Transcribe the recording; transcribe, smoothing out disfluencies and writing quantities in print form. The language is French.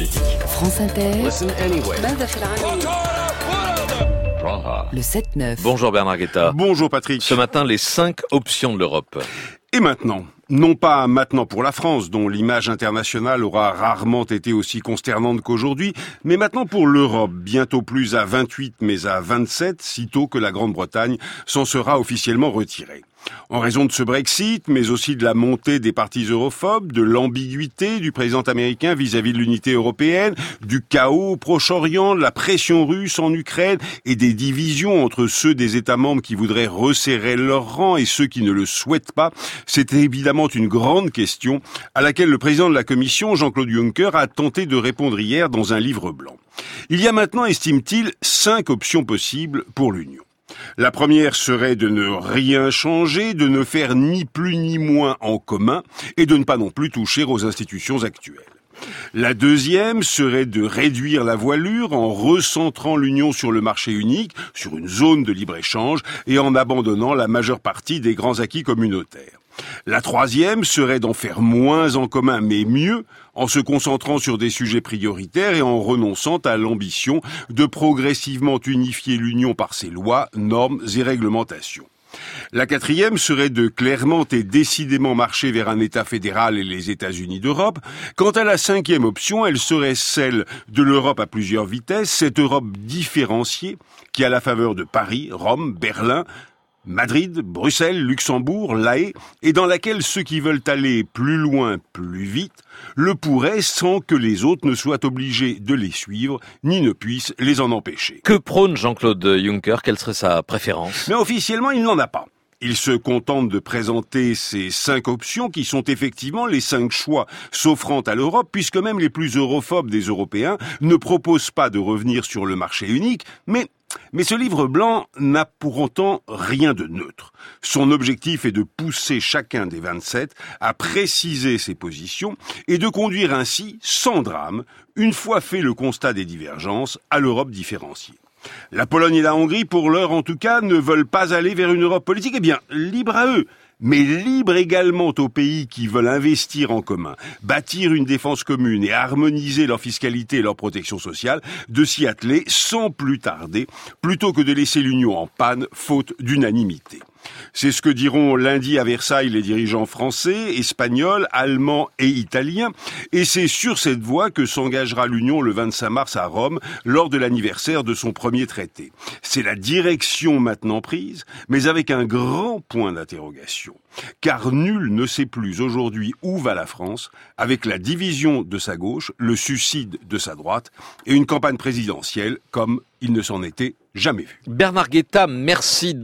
politique. France Inter, Listen anyway. le 7-9. Bonjour Bernard Guetta. Bonjour Patrick. Ce matin, les 5 options de l'Europe. Et maintenant, non pas maintenant pour la France, dont l'image internationale aura rarement été aussi consternante qu'aujourd'hui, mais maintenant pour l'Europe, bientôt plus à 28 mais à 27, sitôt que la Grande-Bretagne s'en sera officiellement retirée. En raison de ce Brexit, mais aussi de la montée des partis europhobes, de l'ambiguïté du président américain vis-à-vis de l'unité européenne, du chaos au Proche-Orient, de la pression russe en Ukraine et des divisions entre ceux des États membres qui voudraient resserrer leurs rangs et ceux qui ne le souhaitent pas, c'est évidemment une grande question à laquelle le président de la Commission, Jean-Claude Juncker, a tenté de répondre hier dans un livre blanc. Il y a maintenant, estime-t-il, 5 options possibles pour l'Union. La première serait de ne rien changer, de ne faire ni plus ni moins en commun et de ne pas non plus toucher aux institutions actuelles. La deuxième serait de réduire la voilure en recentrant l'Union sur le marché unique, sur une zone de libre-échange et en abandonnant la majeure partie des grands acquis communautaires. La troisième serait d'en faire moins en commun, mais mieux, en se concentrant sur des sujets prioritaires et en renonçant à l'ambition de progressivement unifier l'Union par ses lois, normes et réglementations. La quatrième serait de clairement et décidément marcher vers un État fédéral et les États-Unis d'Europe. Quant à la cinquième option, elle serait celle de l'Europe à plusieurs vitesses, cette Europe différenciée qui, à la faveur de Paris, Rome, Berlin, Madrid, Bruxelles, Luxembourg, La Haye, et dans laquelle ceux qui veulent aller plus loin, plus vite, le pourraient sans que les autres ne soient obligés de les suivre, ni ne puissent les en empêcher. Que prône Jean-Claude Juncker? Quelle serait sa préférence? Mais officiellement, il n'en a pas. Il se contente de présenter ces 5 options qui sont effectivement les 5 choix s'offrant à l'Europe, puisque même les plus europhobes des Européens ne proposent pas de revenir sur le marché unique, mais ce livre blanc n'a pour autant rien de neutre. Son objectif est de pousser chacun des 27 à préciser ses positions et de conduire ainsi, sans drame, une fois fait le constat des divergences, à l'Europe différenciée. La Pologne et la Hongrie, pour l'heure en tout cas, ne veulent pas aller vers une Europe politique. Eh bien, libre à eux, mais libre également aux pays qui veulent investir en commun, bâtir une défense commune et harmoniser leur fiscalité et leur protection sociale, de s'y atteler sans plus tarder, plutôt que de laisser l'Union en panne, faute d'unanimité. C'est ce que diront lundi à Versailles les dirigeants français, espagnols, allemands et italiens, et c'est sur cette voie que s'engagera l'Union le 25 mars à Rome, lors de l'anniversaire de son premier traité. C'est la direction maintenant prise, mais avec un grand point d'interrogation. Car nul ne sait plus aujourd'hui où va la France, avec la division de sa gauche, le suicide de sa droite, et une campagne présidentielle comme il ne s'en était jamais vu. Bernard Guetta, merci.